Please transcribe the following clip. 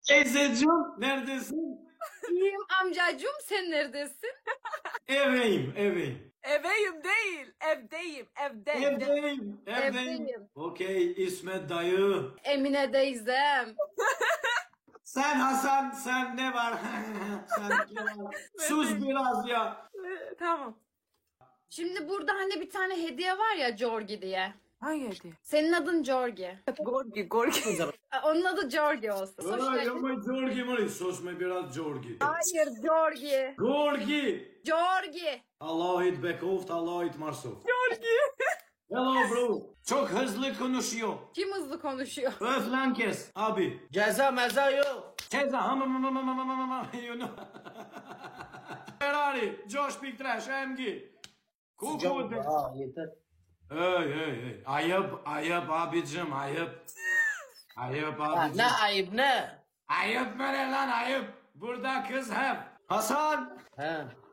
Teyzeciğim neredesin? İyiyim amcacığım, sen neredesin? Eveyim. Eveyim değil, evdeyim, evde. Evdeyim. Evdeyim. Okey, İsmet dayı. Emine teyzem. Sen Hasan, sen ne var? Sen ne var? Sus biraz ya. Tamam. Şimdi burada hani bir tane hediye var ya, Jorgi diye. Hangi hediye? Senin adın Jorgi. Gorgi. Onun adı Jorgi olsun. Hoş Ay geldin. ama Georgi mi? Sus mu biraz Georgi. Hayır, Jorgi. Georgi. Jorgi. Allah it Bekoft, Allah it Marsov. Gorgi. Hello bro. Çok hızlı konuşuyor. Kim hızlı konuşuyor? Öf lan kes abi. Ceza meza yok. Ceza you know. Ferrari, Josh Big Trash, AMG. Kuku. Aa yeter. Hey. Ayıp abicim ayıp. Ayıp Ha, abicim. ne ayıp ne? Ayıp böyle lan ayıp. Burada kız hep. Hasan. He.